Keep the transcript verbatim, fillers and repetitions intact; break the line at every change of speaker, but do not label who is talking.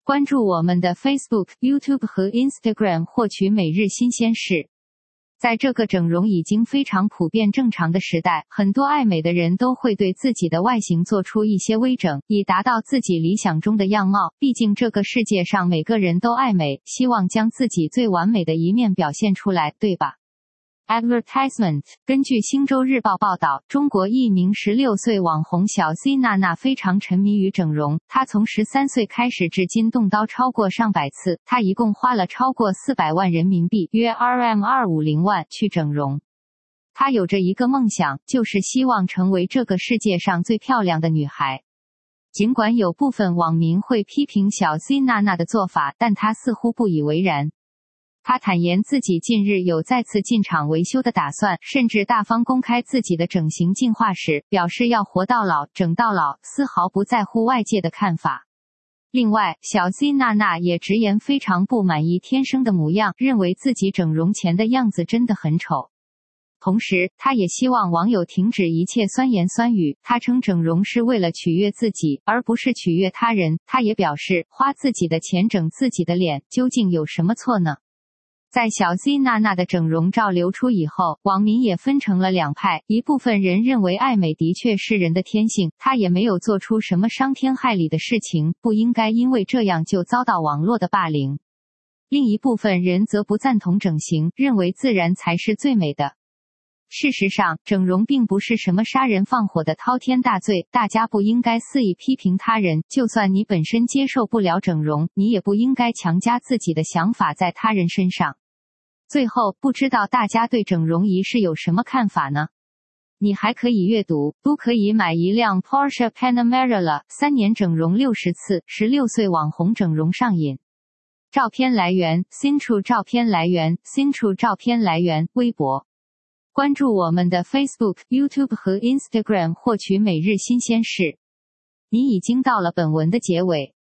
关注我们的 Facebook、YouTube 和 Instagram 获取每日新鲜事。在这个整容已经非常普遍正常的时代，很多爱美的人都会对自己的外形做出一些微整，以达到自己理想中的样貌。毕竟这个世界上每个人都爱美，希望将自己最完美的一面表现出来，对吧？Advertisement。根据星洲日报报道，中国一名十六岁网红小 C 娜娜非常沉迷于整容，她从十三岁开始至今动刀超过上百次，她一共花了超过四百万人民币，约 R M 二百五十万去整容。她有着一个梦想，就是希望成为这个世界上最漂亮的女孩。尽管有部分网民会批评小 C 娜娜的做法，但她似乎不以为然。他坦言自己近日有再次进厂维修的打算，甚至大方公开自己的整形进化史，表示要活到老，整到老，丝毫不在乎外界的看法。另外，小 C 娜娜也直言非常不满意天生的模样，认为自己整容前的样子真的很丑。同时，他也希望网友停止一切酸言酸语。他称整容是为了取悦自己，而不是取悦他人。他也表示，花自己的钱整自己的脸，究竟有什么错呢？在小 C 娜娜的整容照流出以后，网民也分成了两派，一部分人认为爱美的确是人的天性，她也没有做出什么伤天害理的事情，不应该因为这样就遭到网络的霸凌。另一部分人则不赞同整形，认为自然才是最美的。事实上，整容并不是什么杀人放火的滔天大罪，大家不应该肆意批评他人，就算你本身接受不了整容，你也不应该强加自己的想法在他人身上。最后，不知道大家对整容仪式有什么看法呢？你还可以阅读，都可以买一辆 Porsche Panamera 了，三年整容六十次，十六岁网红整容上瘾。照片来源 Cintrue 照片来源 Cintrue 照片来源微博。关注我们的 Facebook、YouTube 和 Instagram 获取每日新鲜事。你已经到了本文的结尾。